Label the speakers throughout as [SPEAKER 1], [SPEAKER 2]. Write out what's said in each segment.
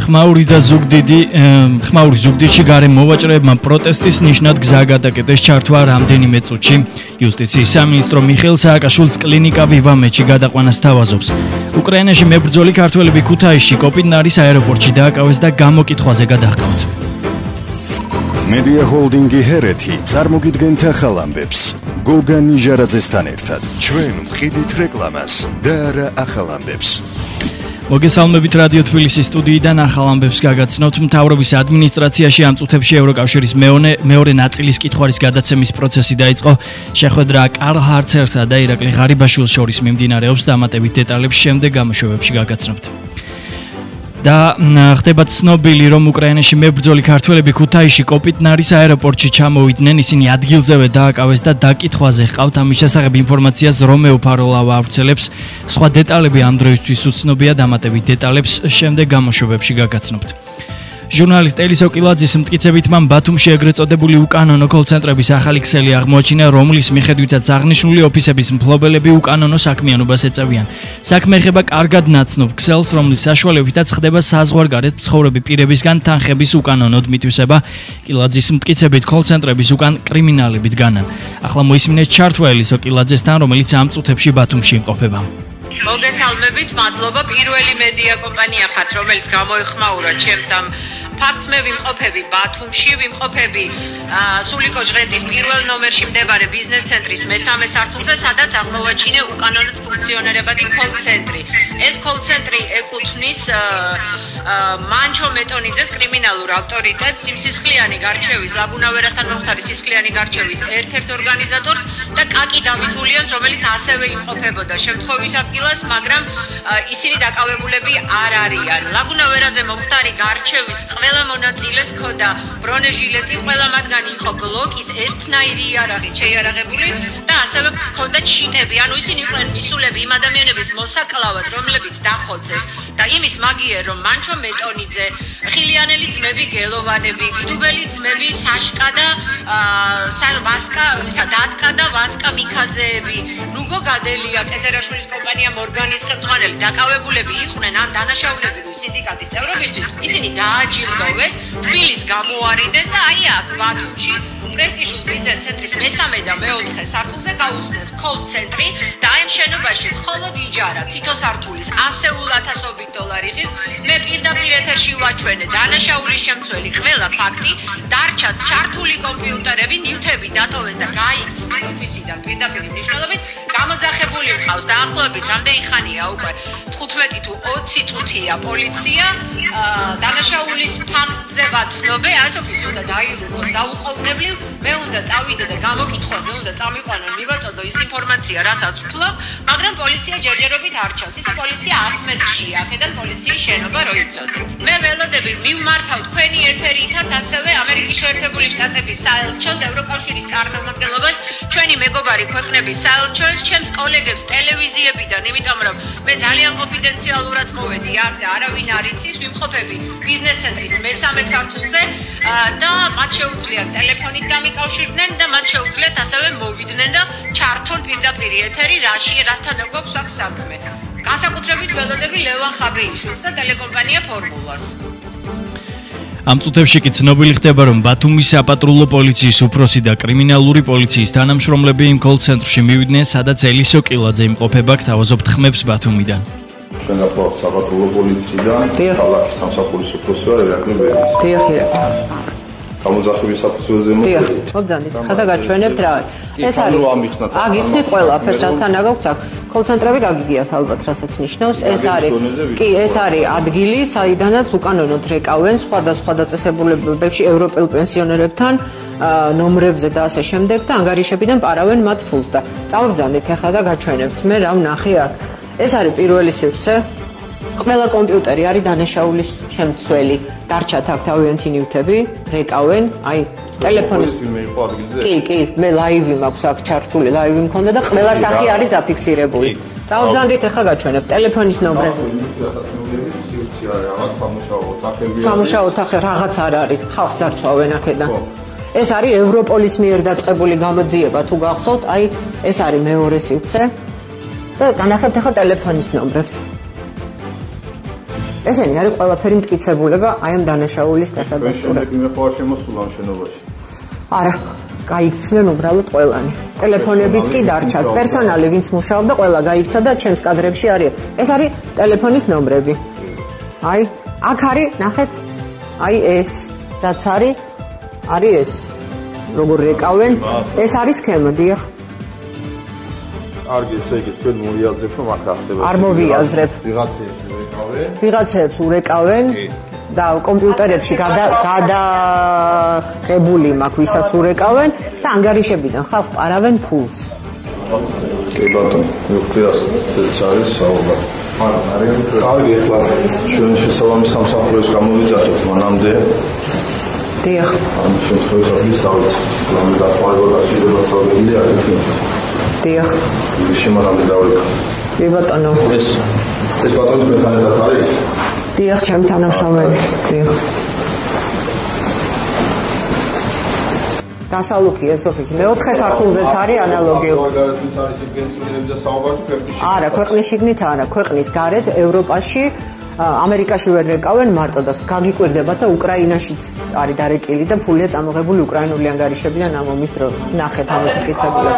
[SPEAKER 1] ხმაური ზუგდიდში გარემო მოვაჭრეებმა პროტესტის ნიშნად გზა გადაკეტეს ჩართვა რამდენიმე წუთში. იუსტიციის სამინისტრო მიხეილ სააკაშვილის კლინიკა ვივამეთში გადაყვანას თავაზობს. უკრაინაში მებრძოლი ქართველები ქუთაისში კოპიტნარის აეროპორტში დააკავეს და გამოკითხვაზე გადაჰყავთ.
[SPEAKER 2] Media Holding-ი ჰერეთი წარმოგიდგენთ ახალ ამბებს. გოგა ნიჟარაძესთან ერთად ჩვენ ვყიდით რეკლამას და არა ახალ ამბებს.
[SPEAKER 1] მოგესალმებით რადიო თბილისის სტუდიიდან ახალ ამბებს გაგაცნობთ. მთავრობის ადმინისტრაციაში ამ წუთებში ევროკავშირის მეორე ნაწილის კითხვარის გადაცემის პროცესი დაიწყო. შეხვედრა კარლ ჰარცერსა და ირაკლი ღარიბაშვილს შორის მიმდინარეობს. დამატებით დეტალებს შემდეგ გამოშვებებში გაგაცნობთ. და ხდება ცნობილი, რომ უკრაინაში მებრძოლი ქართველები ქუთაისში კოპიტნარის აეროპორტში ჩამოვიდნენ. ისინი ადგილზევე დააკავეს და დაკითხვაზე ჰყავთ. ამის შესახებ ინფორმაციას რომეო ფაროლავა ავრცელებს. სხვა დეტალები ამ დროისთვის უცნობია. დამატებით დეტალებს შემდეგ გამოშვებებში გაგაცნობთ. ჟურნალისტ ელისო კილაძის მტკიცებით მან ბათუმში ეგრეთ წოდებული უკანონო კოლ-ცენტრების ახალი ქსელი აღმოაჩინა, რომლის მიხედვითაც აღნიშნული ოფისების მფლობელები უკანონო საქმიანობას ეწევიან. საქმე ეხება კარგად ნაცნობ ქსელს, რომლის საშუალებითაც ხდება საზღვარგარეთ მცხოვრები პირებისგან თანხების უკანონოდ მითვისება. კილაძის მტკიცებით კოლ-ცენტრების უკან კრიმინალებით განან. ახლა მოისმინეთ ჩართვა ელისო კილაძესთან, რომელიც ამ წუთებში ბათუმში იმყოფება.
[SPEAKER 3] მოგესალმებით, მადლობა. პირველი მედია კომპანია ხართ, რომელიც გამოეხმაურა ჩემს ამ ფაქტს. მე ვიმყოფები ბათუმში, ვიმყოფები სულიკო ჟღენტის პირველ ნომერში მდებარე ბიზნეს ცენტრის მესამე სართულზე, სადაც აღმოვაჩინე უკანონოდ ფუნქციონირებადი კოლ-ცენტრი. ეს კოლ-ცენტრი ეკუთვნის მანჩო მეტონიძეს კრიმინალურ ავტორიტეტს, იმ სისხლიანი გარჩევის, ლაგუნავერასთან მომხდარი სისხლიანი გარჩევის ერთ-ერთ ორგანიზატორს და კაკი დავითულიანს, რომელიც ასევე იმყოფებოდა შემთხვევის ადგილას, მაგრამ ისინი დაკავებულები არ არიან. ლაგუნავერაზე მომხდარი გარჩევის ყველა მონაწილეს ჰქონდა ბრონეჟილეტი, ყველა მათგანი იყო გლოკის ერთნაირი იარაღით შეიარაღებული და ასევე ჰქონდა ჩიტები, ანუ ისინი იყვნენ მისულები იმ ადამიანების მოსაკლავად, რომლებიც დახოცეს და იმის მაგიერ, რომ მანჩო მეტონიძე, ხილიანელი ძმები გელოვანები, გდუბელი ძმები საშკა და დატკა და ვასკა მიქაძეები, ნუგო გადელია, კეზერაშვილის კომპანია მორგანის ხელმძღვანელი დაკავებულები იყვნენ ამ დანაშაულებრივი სინდიკატის წევრობისთვის. ისინი დააჯილდოვეს, თბილის გამოარიდეს და აი აქ ბათუმში პრესტიჟულ ბიზნეს ცენტრის მესამე და მეოთხე სართულზე გაუხსნეს კოლ-ცენტრი და აი ამ შენობაში მხოლოდ იჯარა თითო სართულის 100,000 დოლარი ღირს. მე პირდაპირ ეთერში ვაჩვენე დანაშაულის შემცველი ყველა ფაქტი, დარჩათ ჩართული კომპიუტერები, ნივთები დატოვეს და გაიქცნენ ოფისიდან პირდაპირ მნიშვნელობით. გამოძახებული მყავს დაახლოებით რამდენი ხანია უკვე 15 თუ 20 წუთია პოლიცია დანაშაულის ფაქტზე ვაცნობე, ასოფის უნდა დაილუროს დაუყოვნებლივ, მე უნდა წავიდე და გამოკითხვაზე უნდა წამიყვანო, მივაწოდო ის ინფორმაცია, რასაც ვფლობ, მაგრამ პოლიცია ჯერჯერობით არ ჩანს. ის პოლიცია ასმერჩია, აქედან პოლიციის შენობა რო იცოდეთ. მე ველოდები მივმართავ თქვენი ეთერითაც ასევე ამერიკის შეერთებული შტატების საელჩოს, ევროკავშირის წარმომადგენლობას, ჩვენი მეგობარი ქვეყნების საელჩოებს, ჩემს კოლეგებს ტელევიზიებიდან, იმიტომ რომ მე ძალიან კონფიდენციალურად მოვედი აქ და არავინ არ იცის, ვიმყოფები ბიზნეს ცენტრის მესამე სართულზე და მათ შეუძლიათ ტელეფონით გამიკავშირდნენ და მათ შეუძლიათ ასევე მოვიდნენ და ჩართონ პირდაპირ ეთერი, რასთან გვაქვს აქ საქმე. განსაკუთრებით ველოდები ლევან ხაბეიშვილს და ტელეკომპანია ფორმულას.
[SPEAKER 1] ამ წუთებში კი ცნობილი ხდება, რომ ბათუმის საპატრულო პოლიციის უფროსი და კრიმინალური პოლიციის თანამშრომლები იმ კოლ-ცენტრში მივიდნენ, სადაც ელისო კილაძე იმყოფება. გთავაზობთ ხმებს ბათუმიდან.
[SPEAKER 4] განახლა საპატრულო პოლიციიდან ქალაქის სამსახურის უფროსი ვარ ირაკლი ბერიც. გამოძახების საფუძველზე მოხდა.
[SPEAKER 5] მოგძანდით, ხადა გაჩვენებთ რა. ეს არის. აგიხსნით ყველაფერს, რასთან აქვს აქ. კოლ-ცენტრები გაგიგიათ ალბათ, რასაც ნიშნავს. ეს არის. კი, ეს არის ადგილი, საიდანაც უკანონოდ რეკავენ სხვადასხვა დაწესებულებებში ევროპელ პენსიონერებთან, ნომრებზე და ასე შემდეგ და ანგარიშებიდან პარავენ მათ ფულს და წავბრძანდით ახლა და გაჩვენებთ მე რა ვნახე აქ. ეს არის პირველი სივრცე. ყველა კომპიუტერი არის დანაშაულის შემცველი. დარჩათ აქ თავიანთი ნივთები, რეკავენ, აი ტელეფონის კი, მე ლაივი მაქვს აქ ჩართული, ლაივი მქონდა და ყველა სახე არის დაფიქსირებული. წავბრძანდით ახლა გაჩვენებთ ტელეფონის ნომრები. სამუშაო ოთახი რაღაც არ არის, ხალხს დარწვავენ აქედან. ეს არის ევროპოლის მიერ დაწყებული გამოძიება, თუ გახსოვთ, აი ეს არის მეორე სივრცე. და განახებთ ახლა ტელეფონის ნომრებს. ესენი არის ყველაფერი მტკიცებულება აი ამ დანაშაულის დასადასტურებლად.
[SPEAKER 4] მე ხო შემოსულა შენობაში.
[SPEAKER 5] არა, გაიქცნენ უბრალოდ ყველანი. ტელეფონებიც კი დარჩათ. პერსონალი ვინც მუშაობდა, ყველა გაიქცა და ჩემს კადრებში არის. ეს არის ტელეფონის ნომრები. აი, აქ არის, ნახეთ. აი ეს, რაც არის ეს. როგორ რეკავენ? ეს არის სქემა, დიახ.
[SPEAKER 4] კარგი, ესე იგი, თქვენ მოიაზრებთ, რომ აქ ახდება.
[SPEAKER 5] არ მოვიაზრებ. ვიღაცებს ურეკავენ და კომპიუტერებში გადაღებული მაქვს, ვისაც ურეკავენ და ანგარიშებიდან ხალხს პარავენ ფულს.
[SPEAKER 4] კი ბატონო, მივხვდით, ეს არის საუბარი. კარგი, ახლა ჩვენ შესაბამის სამსახურებს გამოვიძახეთ მანამდე.
[SPEAKER 5] დიახ.
[SPEAKER 4] ამ შემთხვევაში დავით, რომ დასწავლება შეიძლება საუბარია აქ.
[SPEAKER 5] დიახ.
[SPEAKER 4] შემარამდე დავიქ.
[SPEAKER 5] კი ბატონო.
[SPEAKER 4] ეს ბატონი მექანიკად არის?
[SPEAKER 5] დიახ, ჩემ თანამშრომელი. დიახ. დასავლუქი ეს ოფისი მეოთხე სართულზეც არის ანალოგიური. არა, ქვეყნის შიგნით არა, ქვეყნის გარეთ ევროპაში, ამერიკაში ვერ რეკავენ მარტო და გაგიკვირდება და უკრაინაშიც არის დარეკილი და ფულია წამოღებული უკრაინული ანგარიშებიდან ამ ომის დროს. ნახეთ ამას მტკიცებულად.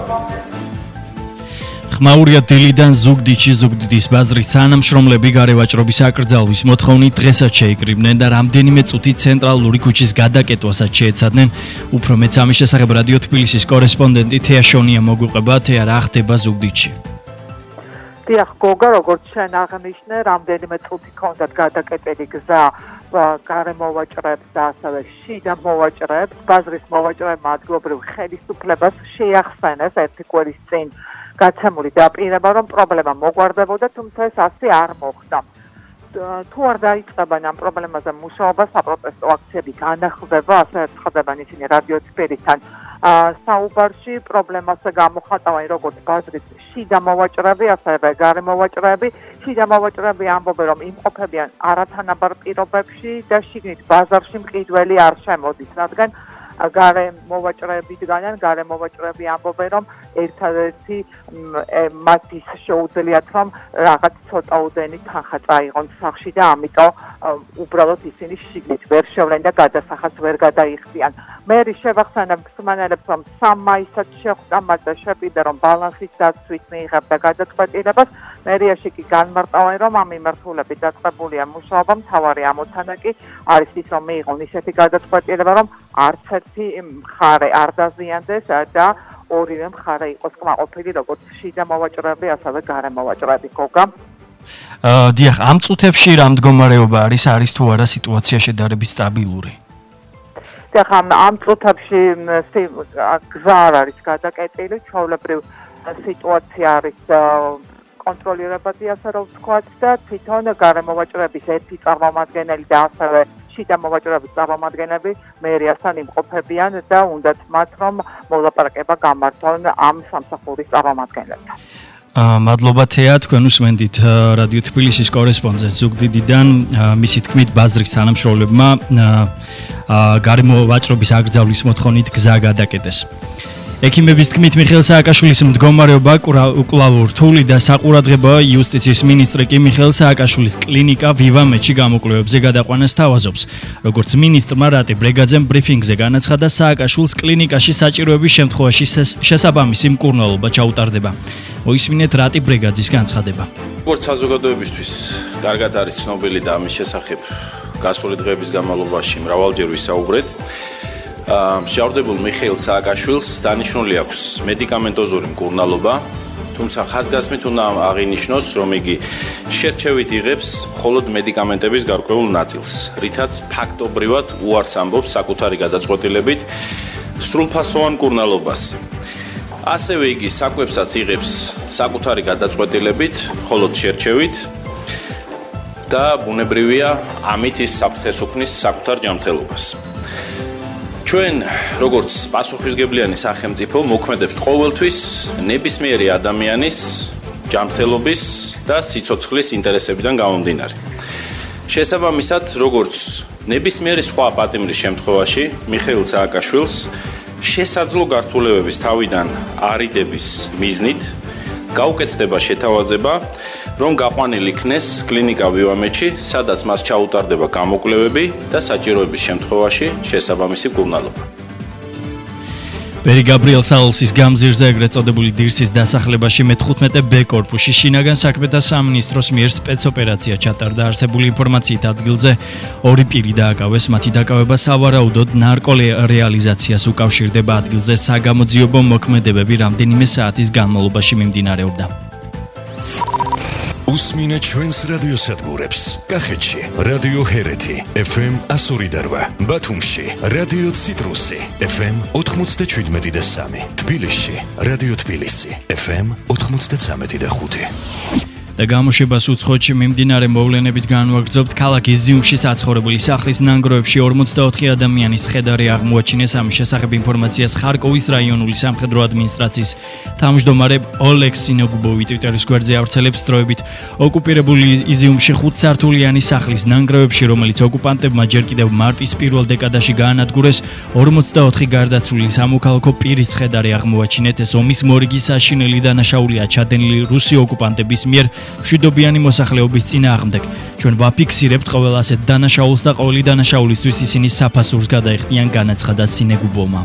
[SPEAKER 1] ხმაურია დილიდან ზუგდიდის ბაზრის თანამშრომლები გარევაჭრობის აკრძალვის მოთხოვნით დღესაც შეიკრიბნენ და რამდენიმე წუთით ცენტრალური ქუჩის გადაკეტვასაც შეეცადნენ. უფრო მეც ამის შესახებ რადიო თბილისის კორესპონდენტი თეა შონია მოგვიყვება. თეა, რა ხდება ზუგდიდში?
[SPEAKER 6] დიახ, გოგა, როგორც შენ აღნიშნე, რამდენიმე წუთი ჰქონდათ გადაკეტილი გზა გარემოვაჭრებს და ასევე შიდა მოვაჭრებს. ბაზრის მოვაჭრებმა ადგილობრივ ხელისუფლებას შეახსენეს ერთი კვირის წინ გაცემული დაპირება, რომ პრობლემა მოგვარდებოდა, თუმცა ეს ასე არ მოხდა. თუ არ დაიწყებენ ამ პრობლემაზე მუშაობა, საპროტესტო აქციები განახლდება, ასე ცხადებენ ისინი რადიო თბილისთან. საუბარში პრობლემას გამოხატავენ როგორც ბაზრის შიდა მოვაჭრები, ასევე გარემოვაჭრები. შიდა მოვაჭრები ამბობენ, რომ იმყოფებიან არათანაბარ პირობებში და შიგნით ბაზარში მყიდველი არ შემოდის, რადგან გარემოვაჭრები ამბობენ, რომ ერთადერთი მათთვის შეუძლიათ, რომ რაღაც ცოტაოდენი თანხა წაიღონ სახლში და ამიტომ უბრალოდ ისინი შიგნით ვერ შევლენ და გადასახადს ვერ გადაიხდიან. მერი შევახსენებ მსმენელებს, რომ 3 მაისად შეხვდა მათ და შეპირდა, რომ ბალანსის დაცვით მიიღებდა გადაწყვეტილებას. მერიაში კი განმარტავენ, რომ ამ მიმართულებით დაწყებულია მუშაობა. მთავარი ამოცანა კი არის ის, რომ მიიღონ ისეთი გადაწყვეტილება, რომ არც ერთი მხარე არ დაზიანდეს და ორივე მხარე იყოს კმაყოფილი, როგორც შიდა მოვაჭრეები, ასევე გარე მოვაჭრეები. გოგა.
[SPEAKER 1] დიახ, ამ წუთებში რა მდგომარეობა არის თუ არა სიტუაცია შედარებით სტაბილური?
[SPEAKER 6] დიახ, ამ წუთებში გზა არ არის გადაკეტილი, ჩვეულებრივ სიტუაცია არის კონტროლირებადი, ასე რომ ვთქვათ და თვითონ გარემოვაჭრების ერთი წარმომადგენელი და ასევე შიდა მოვაჭრეების წარმომადგენლები მერიასთან იმყოფებიან და უნდათ მათ რომ მოლაპარაკება გამართონ ამ სამსახურის წარმომადგენლებთან.
[SPEAKER 1] მადლობა თეა, თქვენ უსმენთ რადიო თბილისის კორესპონდენტ ზუგდიდიდან, მისი თქმით ბაზრის თანამშრომლებმა გარემოვაჭრობის აკრძალვის მოთხოვნით გზა გადაკეტეს. ექიმების თქმით მიხეილ სააკაშვილის მდგომარეობა კვლავ რთული და საყურადღებოა. იუსტიციის მინისტრი კი მიხეილ სააკაშვილის კლინიკა ვივამეთში გამოკვლევებზე გადაყვანას თავაზობს. როგორც მინისტრმა რატი ბრეგაძემ ბრიფინგზე განაცხადა, სააკაშვილს კლინიკაში საჭიროების შემთხვევაში შესაბამისი მკურნალობა ჩაუტარდება. მოისმინეთ რატი ბრეგაძის განცხადება.
[SPEAKER 7] როგორც საზოგადოებისთვის კარგად არის ცნობილი და ამის შესახებ გასული დღეების განმავლობაში მრავალჯერ ვისაუბრეთ. მშავდებულ მიხეილ სააკაშვილს დანიშნული აქვს მედიკამენტოზური მკურნალობა, თუმცა ხაზგასმით უნდა აღინიშნოს, რომ იგი შერჩევით იღებს მხოლოდ მედიკამენტების გარკვეულ ნაწილს, რითაც ფაქტობრივად უარს ამბობს საკუთარი გადაწყვეტილებით სრულფასოვან მკურნალობას. ასევე იგი საკვებსაც იღებს საკუთარი გადაწყვეტილებით, მხოლოდ შერჩევით და ბუნებრივია ამით ის საფრთხეს უქმნის საკუთარ ჯანმრთელობას. ჩვენ როგორც პასუხისმგებლიანი სახელმწიფო მოქმედებთ ყოველთვის ნებისმიერი ადამიანის ჯანმრთელობის და სიცოცხლის ინტერესებიდან გამომდინარე. შესაბამისად, როგორც ნებისმიერი სხვა პატიმრის შემთხვევაში, მიხეილ სააკაშვილს შესაძლო გართულებების თავიდან არიდების მიზნით გაუკეთდება შეთავაზება, რომ გაყვანილი იქნეს კლინიკა ვივამეთში, სადაც მას ჩაუტარდება გამოკვლევები და საჭიროების შემთხვევაში შესაბამისი კურნალობა.
[SPEAKER 1] პერი გაბრიელ საულსის გამზირზე ეგრეთ წოდებული დირსის დასახლებაში მე-15 ბ კორპუსში შინაგან საქმეთა სამინისტროს მიერ სპეცოპერაცია ჩატარდა. არსებული ინფორმაციით ადგილზე ორი პირი დააკავეს, მათი დაკავება სავარაუდოდ ნარკორეალიზაციას უკავშირდება. ადგილზე საგამოძიებო მოქმედებები რამდენიმე საათის განმავლობაში მიმდინარეობდა.
[SPEAKER 2] უსმინე ჩვენს რადიოსადგურებს. კახეთში რადიო ჰერეთი FM 102.8, ბათუმში რადიო ციტრუსი FM 97.3, თბილისში რადიო თბილისი FM 93.5.
[SPEAKER 1] და გამოშვებას უცხოეთში მიმდინარე მოვლენებით განვაგრძობთ. ქალაქ იზიუმში საცხოვრებელი სახლის ნანგროებში 44 ადამიანის ხედარი აღმოაჩინეს. ამის შესახებ ინფორმაციას ხარკოვის რაიონული სამხედრო ადმინისტრაციის თავმჯდომარე ოლეგ სინოგუბოვი ტვიტერის გვერდზე ავრცელებს დროებით. ოკუპირებული იზიუმში 5 სართულიანი სახლის ნანგროებში, რომელიც ოკუპანტებმა ჯერ კიდევ მარტის პირველ დეკადაში გაანადგურეს, 44 გარდაცვლილი სამოქალაქო პირის ხედარი აღმოაჩინეთ. ეს ომის მორიგი საშინელი დანაშაულია ჩადენილი რუსი ოკუპანტების მიერ მშვიდობიანი მოსახლეობის წინააღმდეგ. ჩვენ ვაფიქსირებთ ყოველ ასეთ დანაშაულს და ყოველი დანაშაულისთვის ისინი საფასურს გადაეხდიან, განაცხადა სინეგუბოვმა.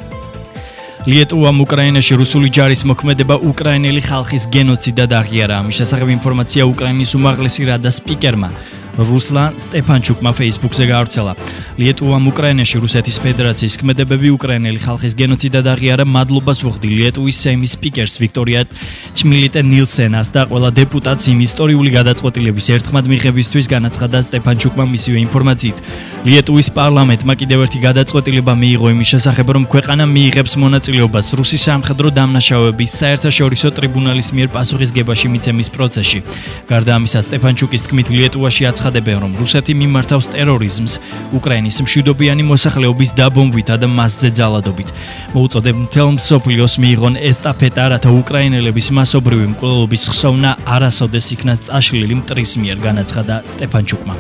[SPEAKER 1] ლიეტუვამ უკრაინაში რუსული ჯარის მოქმედება უკრაინელი ხალხის გენოციდად აღიარა. ამის შესახებ ინფორმაცია უკრაინის უმაღლესი რადას სპიკერმა რუსლან სტეფანჩუკმა Facebook-ზე გაავრცელა. ლიეტუვამ უკრაინაში რუსეთის ფედერაციის ქმედებები უკრაინელი ხალხის გენოციდად აღიარა. მადლობას ვუხდი ლიეტუვის სეიმის სპიკერს ვიქტორია ჩმილიტე ნილსენას და ყველა დეპუტატს იმ ისტორიული გადაწყვეტილების ერთხმად მიღებისთვის, განაცხადა სტეფანჩუკმა მისივე ინფორმაციით. ლიეტუვის პარლამენტმა კიდევ ერთი გადაწყვეტილება მიიღო იმის შესახებ, რომ ქვეყანა მიიღებს მონაწილეობას რუსი სამხედრო დამნაშავეების საერთაშორისო ტრიბუნალის მიერ პასუხისგებაში მიცემის პროცესში. გარდა ამისა, სტეფანჩუკის თქმით, ლიეტუვაში აცხადებენ, რომ რუსეთი მიმართავს ტერორიზმს უკრაინის მშვიდობიანი მოსახლეობის დაბომბვითა და მასზე ძალადობით. მოუწოდებ მთელ მსოფლიოს მიიღონ ესტაფეტა, რათა უკრაინელების მასობრივი მკვლელობის ხსოვნა არასოდეს იქნას წაშლილი მტრის მიერ, განაცხადა სტეფანჩუკმა.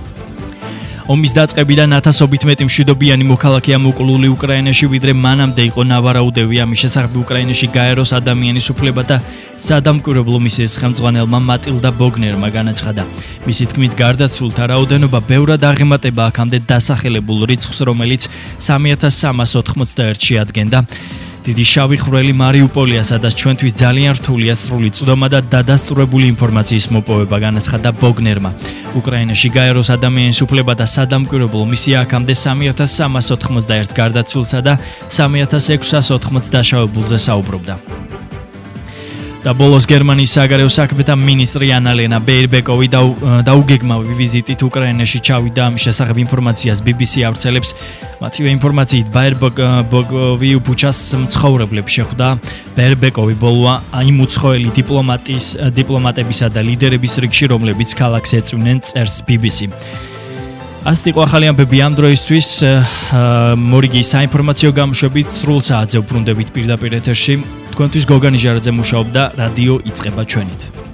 [SPEAKER 1] ომის დაწყებიდან 1000-ობით მეტი მშვიდობიანი მოქალაქეა მოკლული უკრაინაში, ვიდრე მანამდე იყო ნავარაუდები. ამის შესახებ უკრაინაში გაეროს ადამიანის უფლებათა სადამკვირვებლო მისიის ხელმძღვანელმა მატილდა ბოგნერმა განაცხადა. მისი თქმით, გარდაცვლილთა რაოდენობა ბევრად აღემატება აქამდე დასახელებულ რიცხვს, რომელიც 3391-ში ადგენდა. დიდი შავი ხვრელი მარიუპოლია, სადაც ჩვენთვის ძალიან რთულია სრული წვდომა და დადასტურებული ინფორმაციის მოპოვება, განაცხადა ბოგნერმა. უკრაინაში გაეროს ადამიანის უფლებათა სადამკვირვებლო მისია აქამდე 3391 გარდაცვლილსა და 3680 დაშავებულზე საუბრობდა. და ბოლოს გერმანიის საგარეო საქმეთა მინისტრი ანალენა ბეირბეკოვი დაუგეგმავი ვიზიტით უკრაინაში ჩავიდა. ამის შესახებ ინფორმაციას BBC ავრცელებს. მათივე ინფორმაციით, ბეირბეკოვი ბუჩას მცხოვრებლებს შეხვდა. ბეირბეკოვი ბოლოა იმ უცხოელი დიპლომატებისა და ლიდერების რიგში, რომლებიც ქალაქს ეწვნენ, წერს BBC. ასეთ იყო ახალი ამბები ამ დროისთვის. მორიგი საინფორმაციო გამოშვებით სრულ საათზე უბრუნდებით პირდაპირ ეთერში. თქვენთვის გოგანი ჟარაძე მუშაობდა, რადიო იწყება ჩვენით.